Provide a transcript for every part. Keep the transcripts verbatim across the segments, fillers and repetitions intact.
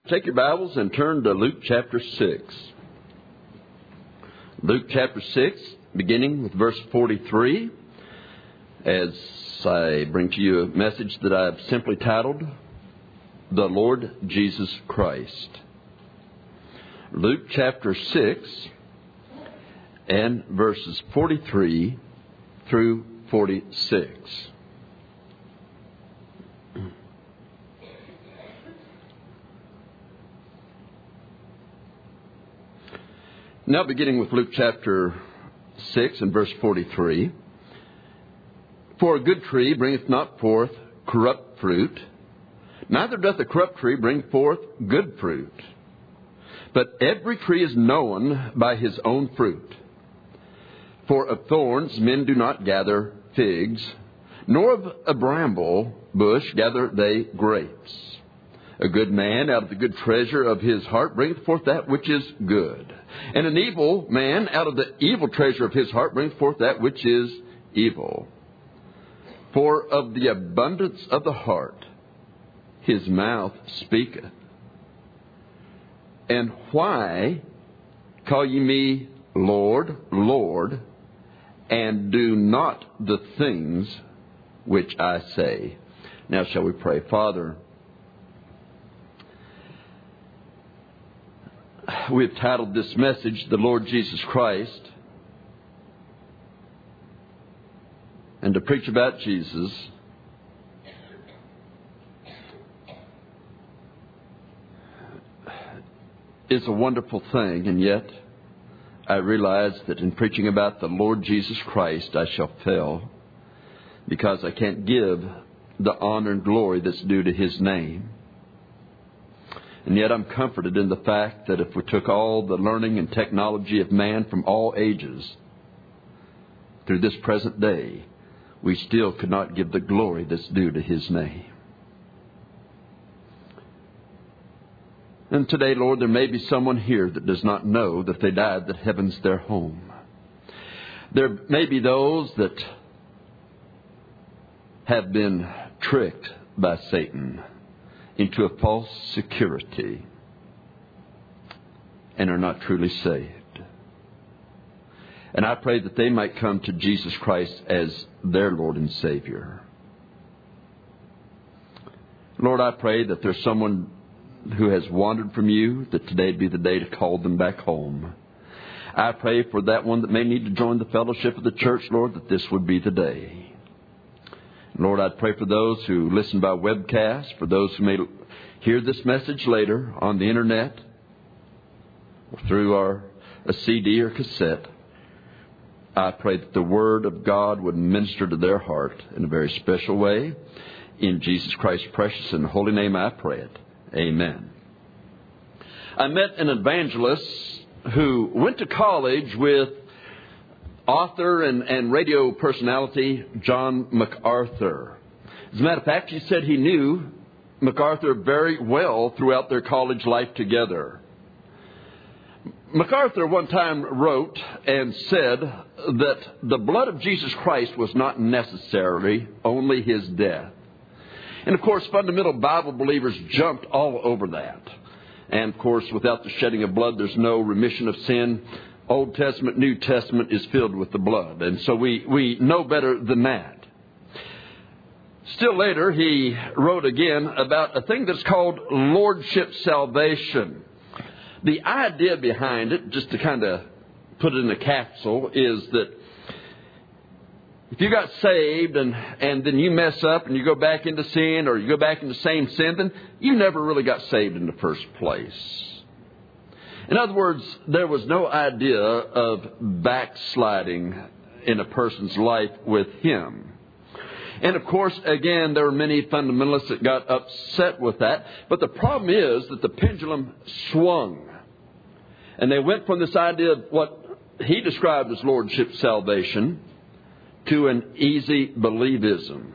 Take your Bibles and turn to Luke chapter six. Luke chapter six, beginning with verse forty-three, as I bring to you a message that I've simply titled, The Lord Jesus Christ. Luke chapter six and verses forty-three through forty-six. Now beginning with Luke chapter six and verse forty-three. For a good tree bringeth not forth corrupt fruit, neither doth a corrupt tree bring forth good fruit. But every tree is known by his own fruit. For of thorns men do not gather figs, nor of a bramble bush gather they grapes. A good man out of the good treasure of his heart bringeth forth that which is good. And an evil man out of the evil treasure of his heart brings forth that which is evil. For of the abundance of the heart his mouth speaketh. And why call ye me Lord, Lord, and do not the things which I say? Now shall we pray. Father, we have titled this message, The Lord Jesus Christ. And to preach about Jesus is a wonderful thing, and yet I realize that in preaching about the Lord Jesus Christ I shall fail, because I can't give the honor and glory that's due to His name. And yet I'm comforted in the fact that if we took all the learning and technology of man from all ages through this present day, we still could not give the glory that's due to His name. And today, Lord, there may be someone here that does not know that they died, that heaven's their home. There may be those that have been tricked by Satan into a false security and are not truly saved. And I pray that they might come to Jesus Christ as their Lord and Savior. Lord, I pray that there's someone who has wandered from you, that today be the day to call them back home. I pray for that one that may need to join the fellowship of the church, Lord, that this would be the day. Lord, I pray for those who listen by webcast, for those who may hear this message later on the internet, or through our a C D or cassette. I pray that the Word of God would minister to their heart in a very special way. In Jesus Christ's precious and holy name I pray it. Amen. I met an evangelist who went to college with author and, and radio personality John MacArthur. As a matter of fact, he said he knew MacArthur very well throughout their college life together. MacArthur one time wrote and said that the blood of Jesus Christ was not necessarily only His death. And of course, fundamental Bible believers jumped all over that. And of course, without the shedding of blood, there's no remission of sin. Old Testament, New Testament is filled with the blood. And so we, we know better than that. Still later, he wrote again about a thing that's called Lordship Salvation. The idea behind it, just to kind of put it in a capsule, is that if you got saved and, and then you mess up and you go back into sin, or you go back into the same sin, then you never really got saved in the first place. In other words, there was no idea of backsliding in a person's life with Him. And of course, again, there were many fundamentalists that got upset with that. But the problem is that the pendulum swung. And they went from this idea of what he described as Lordship Salvation to an easy believism.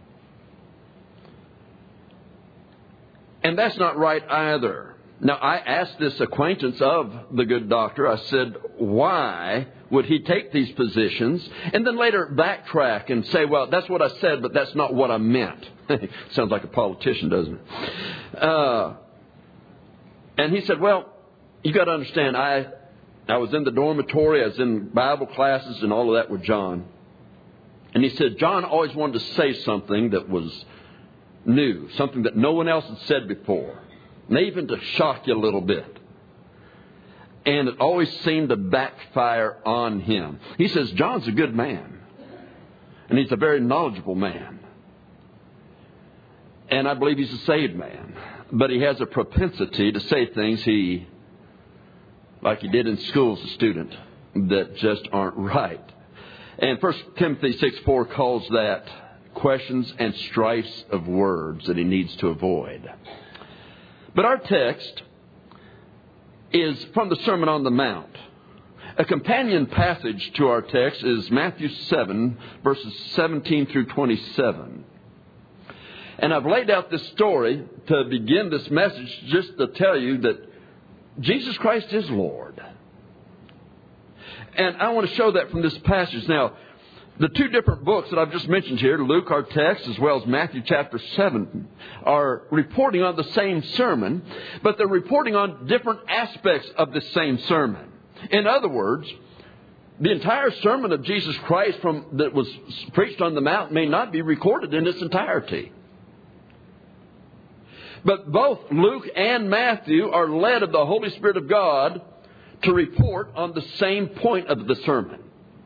And that's not right either. Now, I asked this acquaintance of the good doctor, I said, why would he take these positions and then later backtrack and say, well, that's what I said, but that's not what I meant. Sounds like a politician, doesn't it? Uh, And he said, well, you got to understand, I, I was in the dormitory, I was in Bible classes and all of that with John. And he said, John always wanted to say something that was new, something that no one else had said before, and even to shock you a little bit. And it always seemed to backfire on him. He says, John's a good man, and he's a very knowledgeable man. And I believe he's a saved man. But he has a propensity to say things he, like he did in school as a student, that just aren't right. And First Timothy six four calls that questions and strifes of words that he needs to avoid. But our text is from the Sermon on the Mount. A companion passage to our text is Matthew seven, verses seventeen through twenty-seven. And I've laid out this story to begin this message just to tell you that Jesus Christ is Lord. And I want to show that from this passage. Now, the two different books that I've just mentioned here, Luke, our text, as well as Matthew chapter seven, are reporting on the same sermon, but they're reporting on different aspects of the same sermon. In other words, the entire sermon of Jesus Christ from that was preached on the Mount may not be recorded in its entirety. But both Luke and Matthew are led of the Holy Spirit of God to report on the same point of the sermon.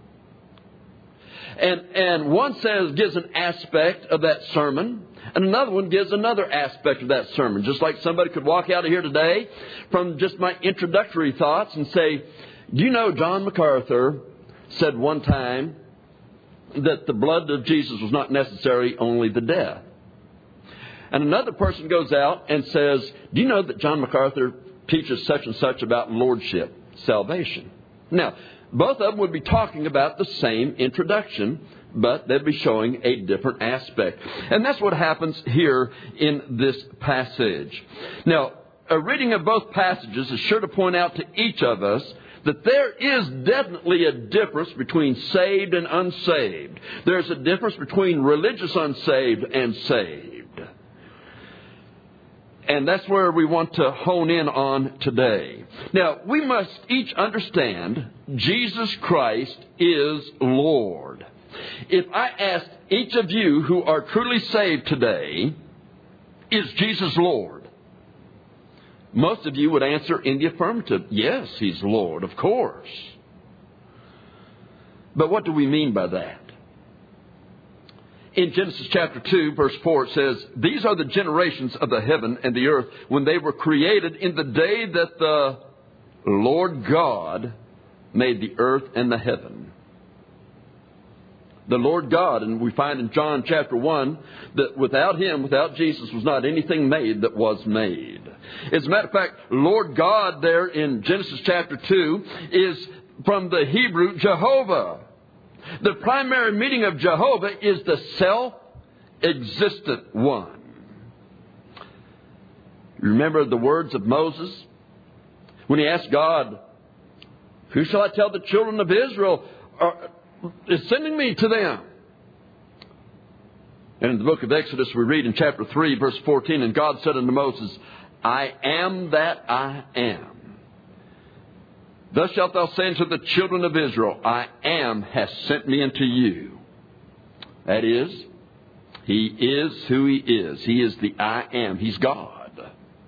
And, and one says, gives an aspect of that sermon, and another one gives another aspect of that sermon. Just like somebody could walk out of here today from just my introductory thoughts and say, do you know John MacArthur said one time that the blood of Jesus was not necessary, only the death. And another person goes out and says, do you know that John MacArthur teaches such and such about lordship, salvation? Now, both of them would be talking about the same introduction, but they'd be showing a different aspect. And that's what happens here in this passage. Now, a reading of both passages is sure to point out to each of us that there is definitely a difference between saved and unsaved. There's a difference between religious unsaved and saved. And that's where we want to hone in on today. Now, we must each understand Jesus Christ is Lord. If I asked each of you who are truly saved today, is Jesus Lord? Most of you would answer in the affirmative. Yes, He's Lord, of course. But what do we mean by that? In Genesis chapter two, verse four, it says, these are the generations of the heaven and the earth when they were created in the day that the Lord God made the earth and the heaven. The Lord God, and we find in John chapter one that without Him, without Jesus, was not anything made that was made. As a matter of fact, Lord God there in Genesis chapter two is from the Hebrew Jehovah. The primary meaning of Jehovah is the self-existent one. Remember the words of Moses when he asked God, who shall I tell the children of Israel are, is sending me to them? And in the book of Exodus we read in chapter three, verse fourteen, and God said unto Moses, I am that I am. Thus shalt thou say unto the children of Israel, I am hath sent me unto you. That is, He is who He is. He is the I am. He's God.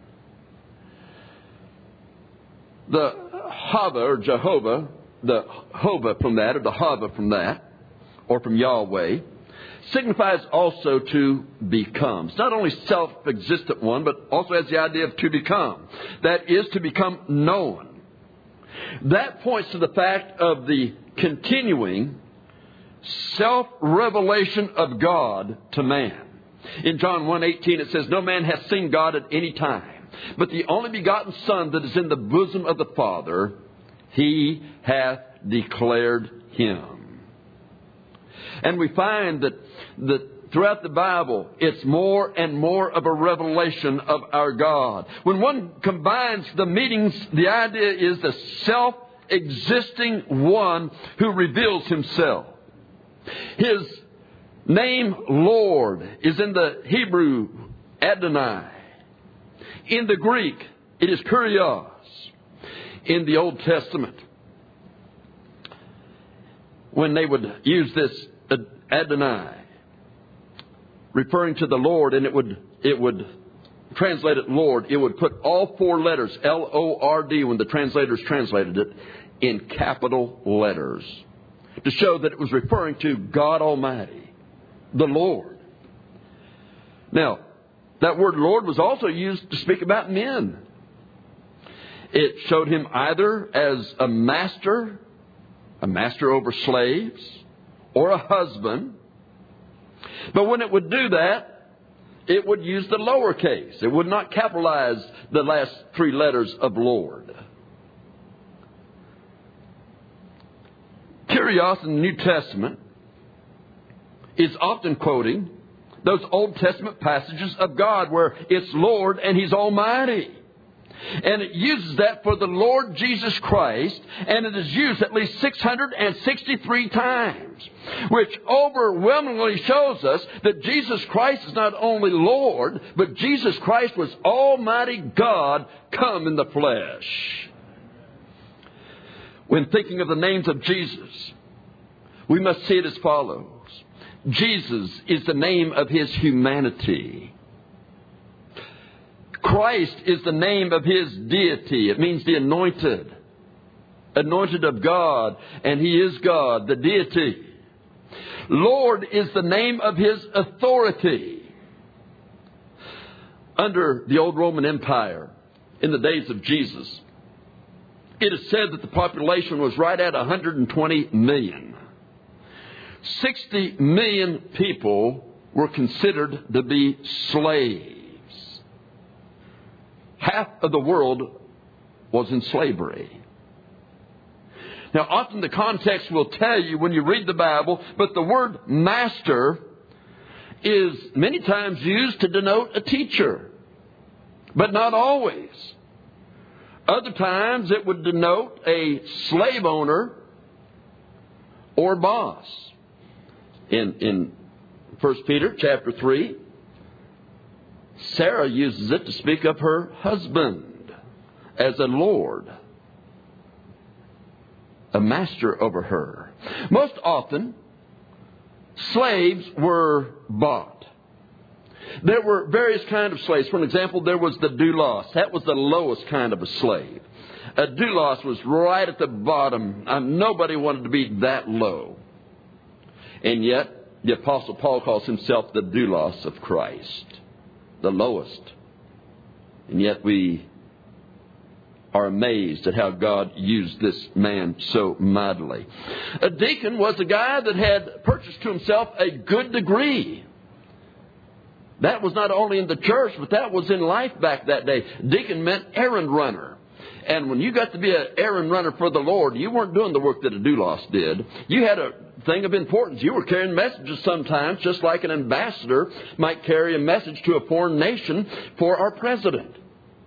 The Hava or Jehovah, the Hova from that, or the Hava from that, or from Yahweh, signifies also to become. It's not only self-existent one, but also has the idea of to become. That is to become known. That points to the fact of the continuing self-revelation of God to man. In John one eighteen it says, no man hath seen God at any time, but the only begotten Son that is in the bosom of the Father, He hath declared Him. And we find that, that throughout the Bible, it's more and more of a revelation of our God. When one combines the meanings, the idea is the self-existing one who reveals Himself. His name, Lord, is in the Hebrew Adonai. In the Greek, It is kurios in the Old Testament. When they would use this Adonai, referring to the Lord, and it would it would translate it Lord, it would put all four letters, L O R D, when the translators translated it, in capital letters, to show that it was referring to God Almighty, the Lord. Now, that word Lord was also used to speak about men. It showed him either as a master, a master over slaves, or a husband. But when it would do that, it would use the lowercase. It would not capitalize the last three letters of Lord. Kurios in the New Testament is often quoting those Old Testament passages of God where it's Lord and He's Almighty. And it uses that for the Lord Jesus Christ, and it is used at least six hundred sixty-three times, which overwhelmingly shows us that Jesus Christ is not only Lord, but Jesus Christ was Almighty God come in the flesh. When thinking of the names of Jesus, we must see it as follows. Jesus is the name of His humanity. Christ is the name of His deity. It means the anointed. Anointed of God. And He is God, the deity. Lord is the name of His authority. Under the old Roman Empire, in the days of Jesus, it is said that the population was right at one hundred twenty million. sixty million people were considered to be slaves. Half of the world was in slavery. Now, often the context will tell you when you read the Bible, but the word master is many times used to denote a teacher, but not always. Other times it would denote a slave owner or boss. In, in First Peter chapter three, Sarah uses it to speak of her husband as a lord, a master over her. Most often, slaves were bought. There were various kinds of slaves. For example, there was the doulos. That was the lowest kind of a slave. A doulos was right at the bottom. Um, nobody wanted to be that low. And yet, the Apostle Paul calls himself the doulos of Christ, the lowest. And yet we are amazed at how God used this man so mightily. A deacon was a guy that had purchased to himself a good degree. That was not only in the church, but that was in life back that day. Deacon meant errand runner. And when you got to be an errand runner for the Lord, you weren't doing the work that a doulos did. You had a thing of importance. You were carrying messages sometimes, just like an ambassador might carry a message to a foreign nation for our president.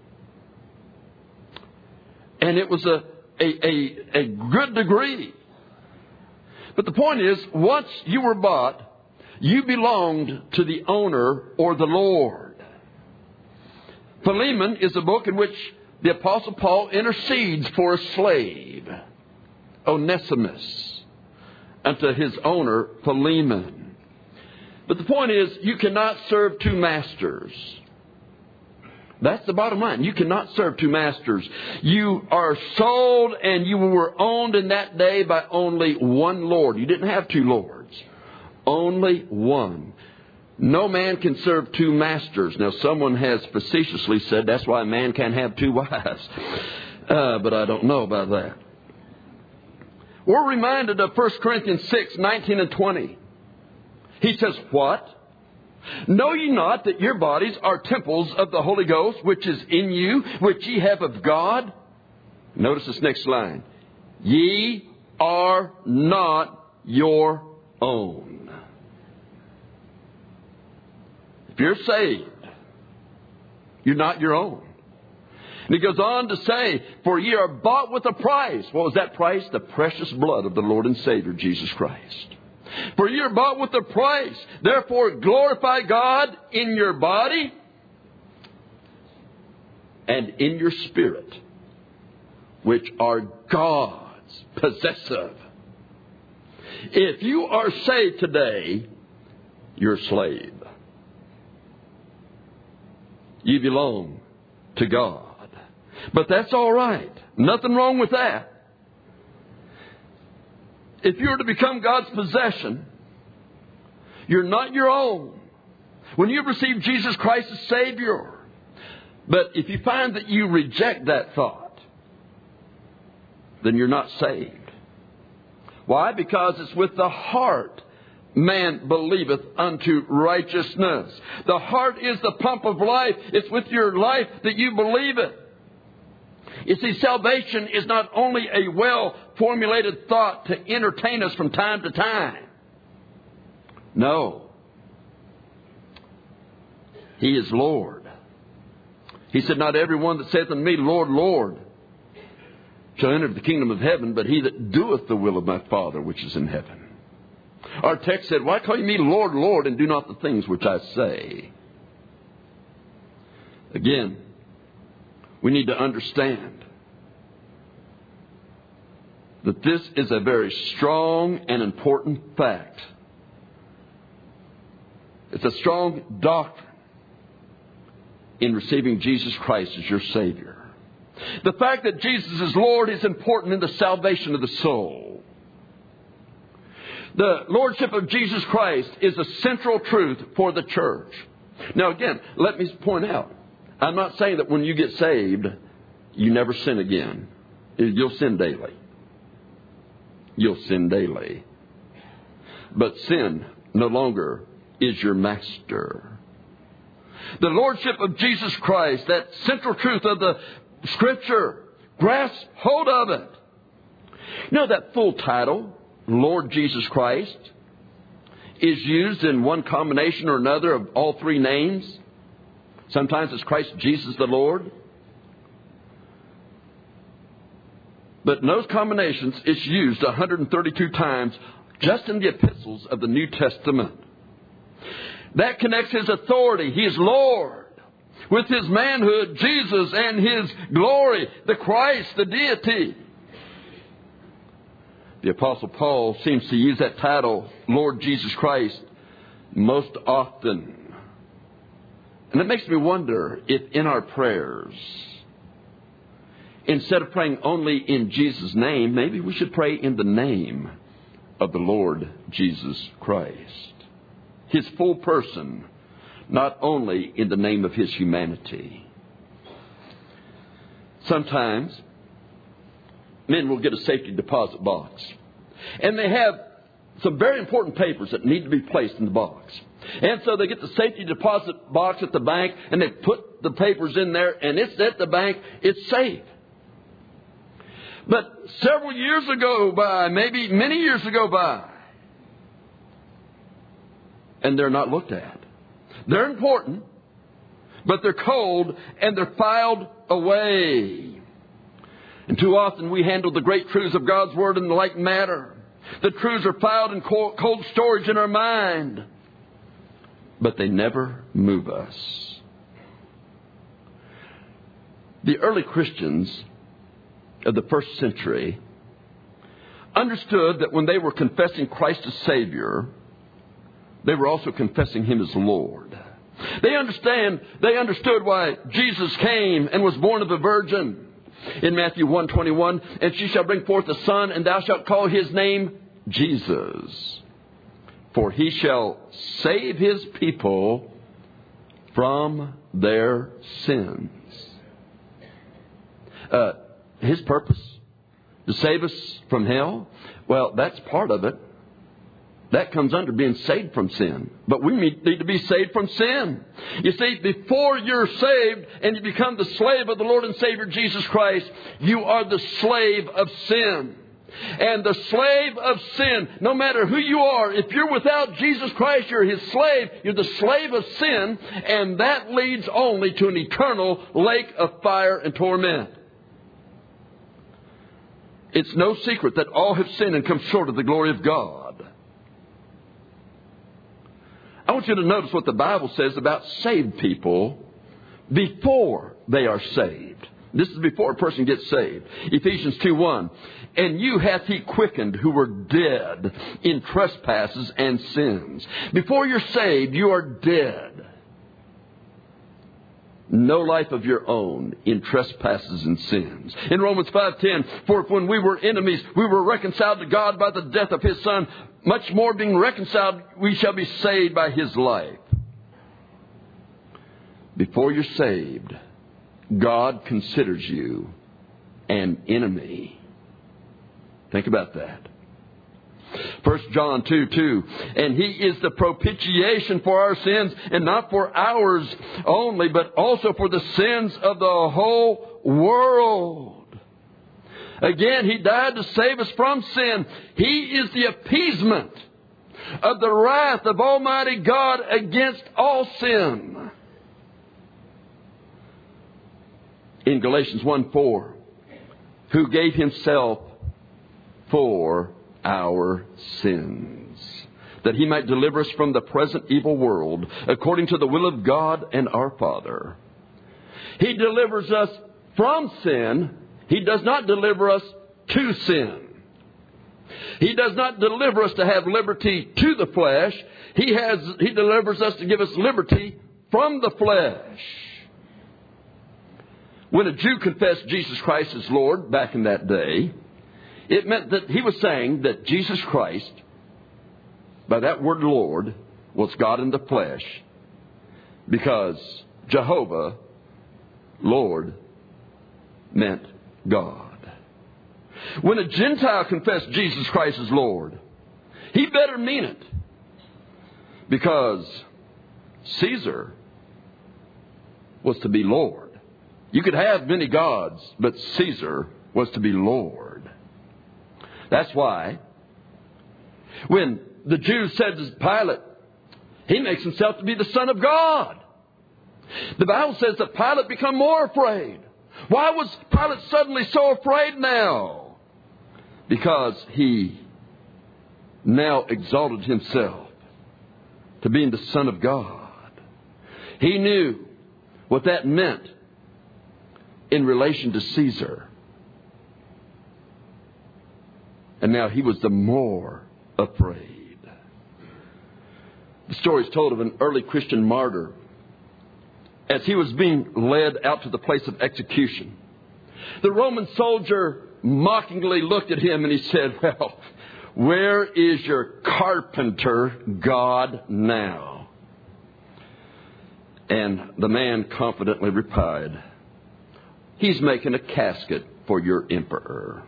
And it was a, a, a, a good degree. But the point is, once you were bought, you belonged to the owner or the Lord. Philemon is a book in which the Apostle Paul intercedes for a slave, Onesimus, unto his owner, Philemon. But the point is, you cannot serve two masters. That's the bottom line. You cannot serve two masters. You are sold and you were owned in that day by only one Lord. You didn't have two lords. Only one. No man can serve two masters. Now, someone has facetiously said that's why a man can't have two wives. Uh, but I don't know about that. We're reminded of First Corinthians six, nineteen and twenty. He says, what? Know ye not that your bodies are temples of the Holy Ghost, which is in you, which ye have of God? Notice this next line. Ye are not your own. If you're saved, you're not your own. And he goes on to say, for ye are bought with a price. What was that price? The precious blood of the Lord and Savior, Jesus Christ. For ye are bought with a price. Therefore glorify God in your body and in your spirit, which are God's possessive. If you are saved today, you're a slave. You belong to God. But that's all right. Nothing wrong with that. If you're to become God's possession, you're not your own. When you receive Jesus Christ as Savior, but if you find that you reject that thought, then you're not saved. Why? Because it's with the heart man believeth unto righteousness. The heart is the pump of life. It's with your life that you believe it. You see, salvation is not only a well-formulated thought to entertain us from time to time. No. He is Lord. He said, not every one that saith unto me, Lord, Lord, shall enter the kingdom of heaven, but he that doeth the will of my Father which is in heaven. Our text said, why call you me Lord, Lord, and do not the things which I say? Again, we need to understand that this is a very strong and important fact. It's a strong doctrine in receiving Jesus Christ as your Savior. The fact that Jesus is Lord is important in the salvation of the soul. The Lordship of Jesus Christ is a central truth for the church. Now again, let me point out, I'm not saying that when you get saved, you never sin again. You'll sin daily. You'll sin daily. But sin no longer is your master. The Lordship of Jesus Christ, that central truth of the Scripture, grasp hold of it. You know that full title, Lord Jesus Christ, is used in one combination or another of all three names. Sometimes it's Christ Jesus the Lord. But in those combinations, it's used one hundred thirty-two times just in the epistles of the New Testament. That connects His authority. He is Lord. With His manhood, Jesus, and His glory, the Christ, the deity. The Apostle Paul seems to use that title, Lord Jesus Christ, most often. And it makes me wonder if in our prayers, instead of praying only in Jesus' name, maybe we should pray in the name of the Lord Jesus Christ. His full person, not only in the name of His humanity. Sometimes men will get a safety deposit box, and they have some very important papers that need to be placed in the box. And so they get the safety deposit box at the bank, and they put the papers in there, and it's at the bank. It's safe. But several years ago by, maybe many years ago by, and they're not looked at. They're important, but they're cold and they're filed away. And too often we handle the great truths of God's Word in the like manner. The truths are filed in cold storage in our mind, but they never move us. The early Christians of the first century understood that when they were confessing Christ as Savior, they were also confessing Him as Lord. They understand, they understood why Jesus came and was born of a virgin. In Matthew one twenty-one, and she shall bring forth a son, and thou shalt call his name Jesus. For he shall save his people from their sins. Uh, his purpose? To save us from hell? Well, that's part of it. That comes under being saved from sin. But we need to be saved from sin. You see, before you're saved and you become the slave of the Lord and Savior Jesus Christ, you are the slave of sin. And the slave of sin, no matter who you are, if you're without Jesus Christ, you're His slave. You're the slave of sin, and that leads only to an eternal lake of fire and torment. It's no secret that all have sinned and come short of the glory of God. I want you to notice what the Bible says about saved people before they are saved. This is before a person gets saved. Ephesians two one. And you hath he quickened who were dead in trespasses and sins. Before you're saved, you are dead. No life of your own in trespasses and sins. In Romans five ten, for if when we were enemies, we were reconciled to God by the death of his Son, much more being reconciled, we shall be saved by his life. Before you're saved, God considers you an enemy. Think about that. First John two two. And he is the propitiation for our sins, and not for ours only, but also for the sins of the whole world. Again, he died to save us from sin. He is the appeasement of the wrath of Almighty God against all sin. In Galatians one four, who gave himself for our sins, that he might deliver us from the present evil world, according to the will of God and our Father. He delivers us from sin. He does not deliver us to sin. He does not deliver us to have liberty to the flesh. He has, he delivers us to give us liberty from the flesh. When a Jew confessed Jesus Christ as Lord back in that day, it meant that he was saying that Jesus Christ, by that word Lord, was God in the flesh, because Jehovah, Lord, meant God. When a Gentile confessed Jesus Christ as Lord, he better mean it, because Caesar was to be Lord. You could have many gods, but Caesar was to be Lord. That's why when the Jews said to Pilate, he makes himself to be the Son of God. The Bible says that Pilate became more afraid. Why was Pilate suddenly so afraid now? Because he now exalted himself to being the Son of God. He knew what that meant in relation to Caesar. And now he was the more afraid. The story is told of an early Christian martyr. As he was being led out to the place of execution, the Roman soldier mockingly looked at him and he said, well, where is your carpenter God now? And the man confidently replied, he's making a casket for your emperor.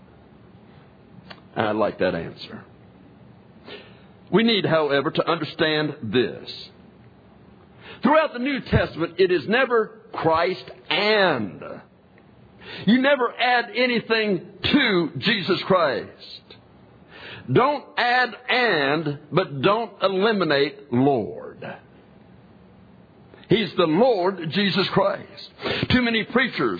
I like that answer. We need, however, to understand this. Throughout the New Testament, it is never Christ and. You never add anything to Jesus Christ. Don't add and, but don't eliminate Lord. He's the Lord Jesus Christ. Too many preachers,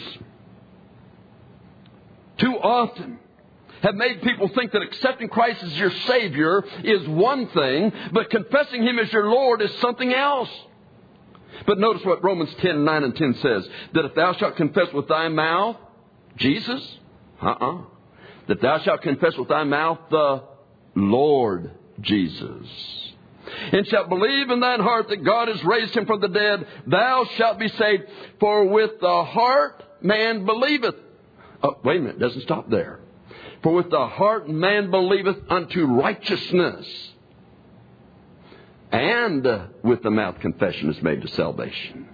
too often, have made people think that accepting Christ as your Savior is one thing, but confessing Him as your Lord is something else. But notice what Romans ten, nine and ten says, that if thou shalt confess with thy mouth Jesus, uh-uh, that thou shalt confess with thy mouth the Lord Jesus, and shalt believe in thine heart that God has raised him from the dead, thou shalt be saved. For with the heart man believeth. Oh, wait a minute, it doesn't stop there. For with the heart man believeth unto righteousness, and with the mouth confession is made to salvation.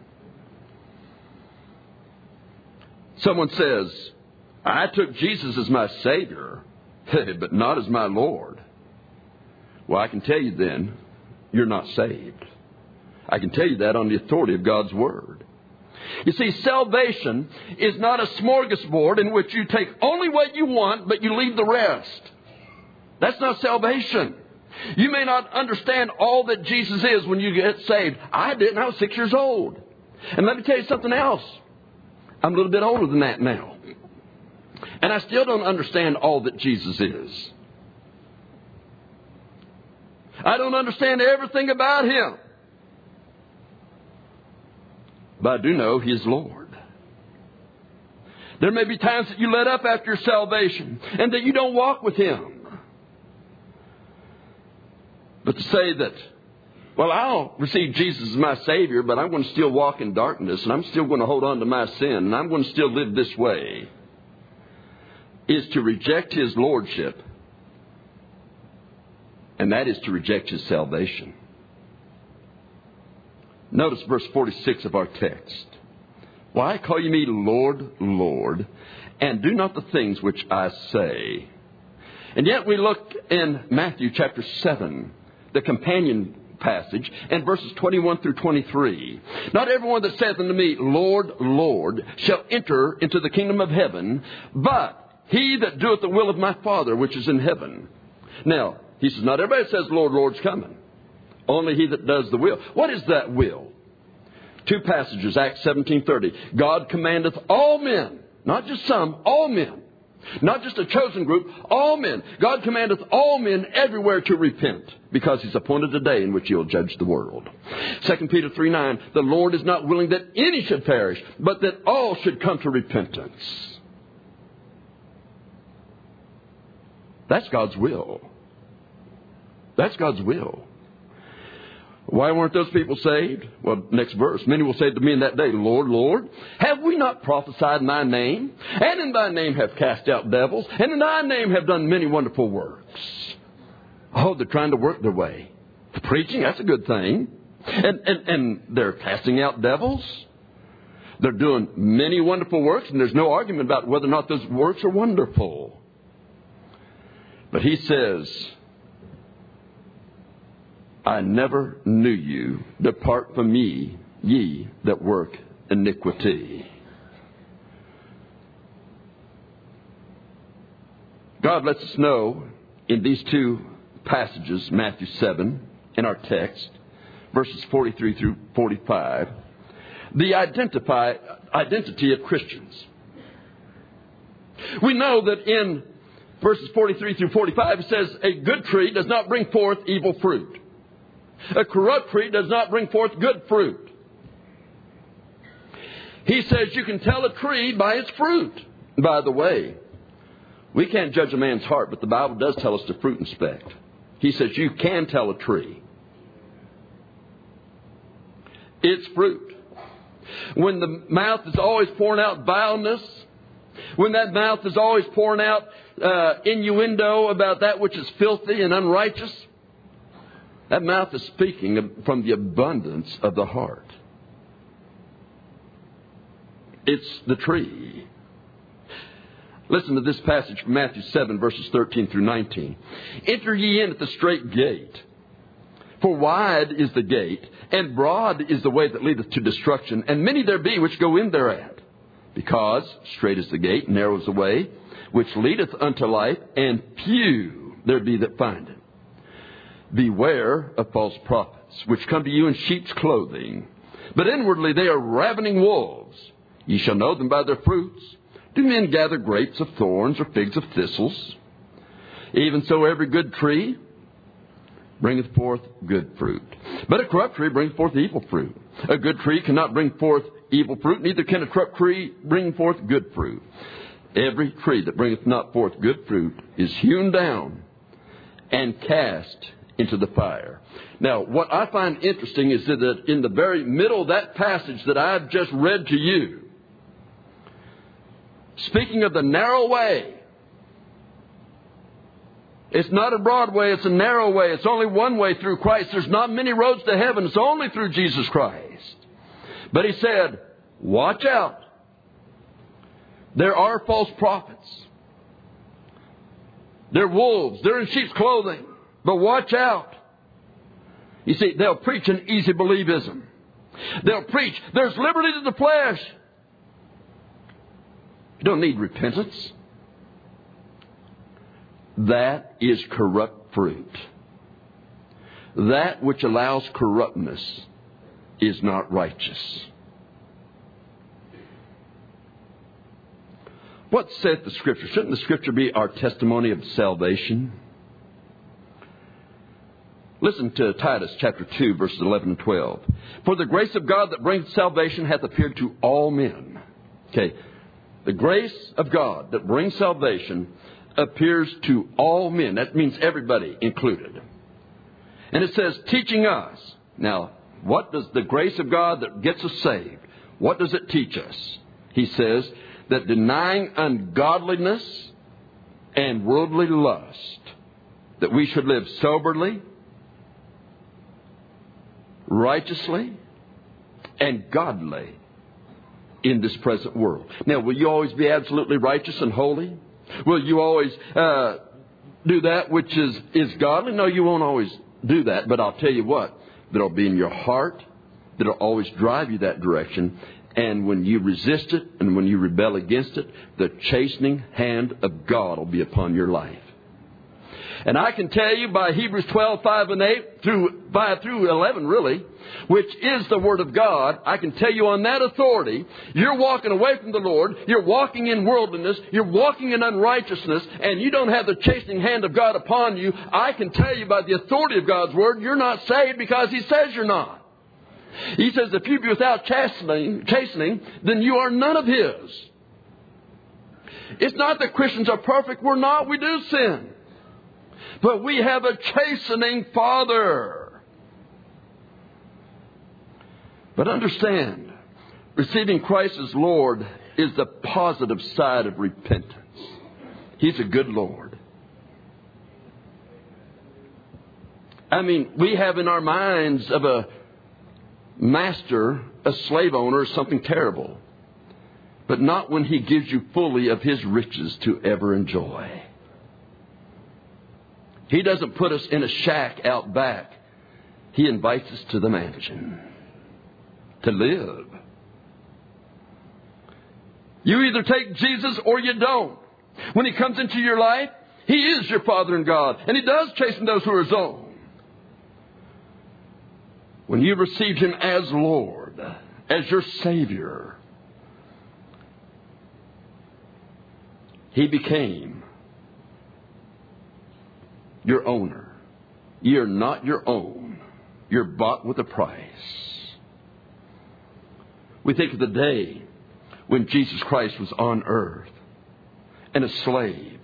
Someone says, I took Jesus as my Savior, but not as my Lord. Well, I can tell you then, you're not saved. I can tell you that on the authority of God's Word. You see, salvation is not a smorgasbord in which you take only what you want, but you leave the rest. That's not salvation. You may not understand all that Jesus is when you get saved. I didn't. I was six years old. And let me tell you something else. I'm a little bit older than that now. And I still don't understand all that Jesus is. I don't understand everything about Him. But I do know He is Lord. There may be times that you let up after your salvation and that you don't walk with Him. But to say that, well, I'll receive Jesus as my Savior, but I'm going to still walk in darkness, and I'm still going to hold on to my sin, and I'm going to still live this way, is to reject His Lordship. And that is to reject His salvation. Notice verse forty-six of our text. Why call ye me Lord, Lord, and do not the things which I say? And yet we look in Matthew chapter seven, the companion passage, and verses twenty-one through twenty-three. Not everyone that saith unto me, Lord, Lord, shall enter into the kingdom of heaven, but he that doeth the will of my Father which is in heaven. Now, he says, not everybody that says, Lord, Lord's coming. Only he that does the will. What is that will? Two passages, Acts seventeen thirty. God commandeth all men, not just some, all men. Not just a chosen group, all men. God commandeth all men everywhere to repent, because He's appointed a day in which He'll judge the world. Second Peter three nine, the Lord is not willing that any should perish, but that all should come to repentance. That's God's will. That's God's will. Why weren't those people saved? Well, next verse. Many will say to me in that day, Lord, Lord, have we not prophesied in Thy name? And in Thy name have cast out devils? And in Thy name have done many wonderful works? Oh, they're trying to work their way. Preaching, that's a good thing. And, and, and they're casting out devils. They're doing many wonderful works, and there's no argument about whether or not those works are wonderful. But He says, I never knew you. Depart from me, ye that work iniquity. God lets us know in these two passages, Matthew seven, in our text, verses forty-three through forty-five, the identify, identity of Christians. We know that in verses forty-three through forty-five, it says, a good tree does not bring forth evil fruit. A corrupt tree does not bring forth good fruit. He says you can tell a tree by its fruit. By the way, we can't judge a man's heart, but the Bible does tell us to fruit inspect. He says you can tell a tree its fruit. When the mouth is always pouring out vileness, when that mouth is always pouring out uh, innuendo about that which is filthy and unrighteous, that mouth is speaking from the abundance of the heart. It's the tree. Listen to this passage from Matthew seven, verses thirteen through nineteen. Enter ye in at the strait gate. For wide is the gate, and broad is the way that leadeth to destruction, and many there be which go in thereat. Because strait is the gate, narrow is the way, which leadeth unto life, and few there be that find it. Beware of false prophets, which come to you in sheep's clothing, but inwardly they are ravening wolves. Ye shall know them by their fruits. Do men gather grapes of thorns or figs of thistles? Even so every good tree bringeth forth good fruit. But a corrupt tree bringeth forth evil fruit. A good tree cannot bring forth evil fruit, neither can a corrupt tree bring forth good fruit. Every tree that bringeth not forth good fruit is hewn down and cast into the fire. Now, what I find interesting is that in the very middle of that passage that I've just read to you, speaking of the narrow way, it's not a broad way, it's a narrow way. It's only one way through Christ. There's not many roads to heaven. It's only through Jesus Christ. But He said, watch out. There are false prophets. They're wolves. They're in sheep's clothing. But watch out. You see, they'll preach an easy believism. They'll preach, there's liberty to the flesh. You don't need repentance. That is corrupt fruit. That which allows corruptness is not righteous. What saith the Scripture? Shouldn't the Scripture be our testimony of salvation? Listen to Titus chapter two, verses eleven and twelve. For the grace of God that brings salvation hath appeared to all men. Okay. The grace of God that brings salvation appears to all men. That means everybody included. And it says, teaching us. Now, what does the grace of God that gets us saved, what does it teach us? He says that denying ungodliness and worldly lust, that we should live soberly, righteously, and godly in this present world. Now, will you always be absolutely righteous and holy? Will you always uh, do that which is, is godly? No, you won't always do that. But I'll tell you what, that'll be in your heart, that'll always drive you that direction. And when you resist it and when you rebel against it, the chastening hand of God will be upon your life. And I can tell you by Hebrews twelve, five and eight, through five through eleven really, which is the Word of God, I can tell you on that authority, you're walking away from the Lord, you're walking in worldliness, you're walking in unrighteousness, and you don't have the chastening hand of God upon you. I can tell you by the authority of God's Word, you're not saved because He says you're not. He says if you be without chastening, chastening, then you are none of His. It's not that Christians are perfect. We're not. We do sin. But we have a chastening Father. But understand, receiving Christ as Lord is the positive side of repentance. He's a good Lord. I mean, we have in our minds of a master, a slave owner, something terrible. But not when He gives you fully of His riches to ever enjoy. He doesn't put us in a shack out back. He invites us to the mansion to live. You either take Jesus or you don't. When He comes into your life, He is your Father and God. And He does chasten those who are His own. When you received Him as Lord, as your Savior, He became your owner. You're not your own. You're bought with a price. We think of the day when Jesus Christ was on earth and a slave.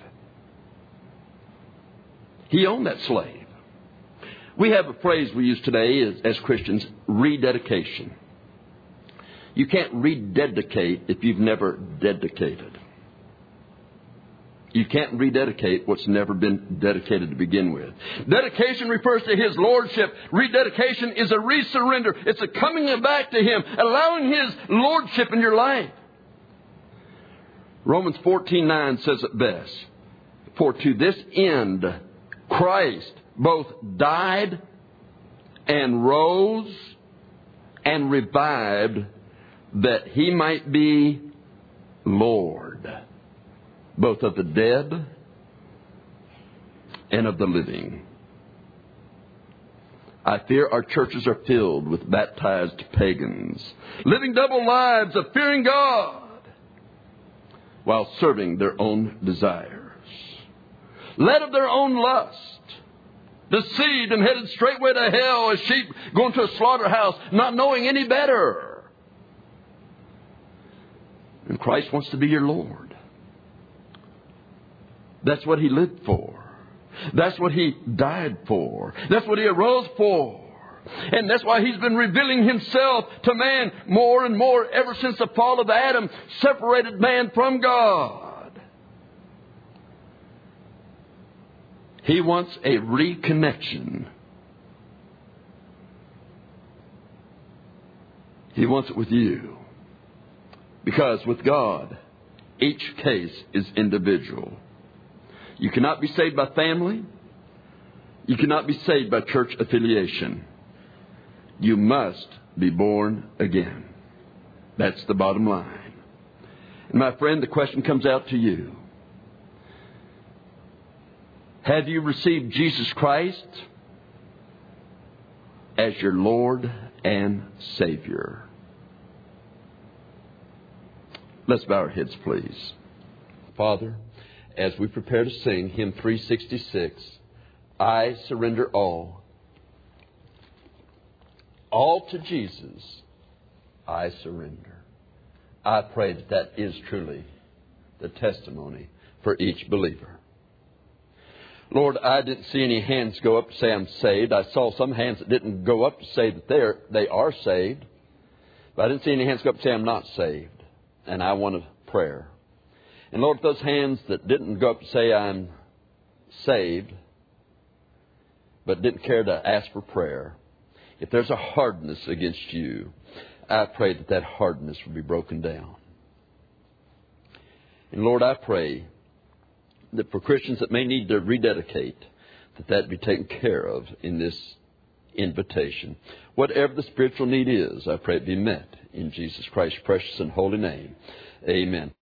He owned that slave. We have a phrase we use today as, as Christians, rededication. You can't rededicate if you've never dedicated. You can't rededicate what's never been dedicated to begin with. Dedication refers to His Lordship. Rededication is a resurrender. It's a coming back to Him, allowing His Lordship in your life. Romans fourteen nine says it best. For to this end Christ both died and rose and revived, that He might be Lord, both of the dead and of the living. I fear our churches are filled with baptized pagans, living double lives of fearing God while serving their own desires, led of their own lust, deceived and headed straightway to hell as sheep going to a slaughterhouse, not knowing any better. And Christ wants to be your Lord. That's what He lived for. That's what He died for. That's what He arose for. And that's why He's been revealing Himself to man more and more ever since the fall of Adam separated man from God. He wants a reconnection. He wants it with you. Because with God, each case is individual. You cannot be saved by family. You cannot be saved by church affiliation. You must be born again. That's the bottom line. And my friend, the question comes out to you. Have you received Jesus Christ as your Lord and Savior? Let's bow our heads, please. Father, as we prepare to sing hymn three sixty-six, I surrender all. All to Jesus, I surrender. I pray that that is truly the testimony for each believer. Lord, I didn't see any hands go up to say I'm saved. I saw some hands that didn't go up to say that they're, they are saved. But I didn't see any hands go up to say I'm not saved. And I want a prayer. And Lord, those hands that didn't go up to say I'm saved, but didn't care to ask for prayer, if there's a hardness against you, I pray that that hardness will be broken down. And Lord, I pray that for Christians that may need to rededicate, that that be taken care of in this invitation. Whatever the spiritual need is, I pray it be met in Jesus Christ's precious and holy name. Amen.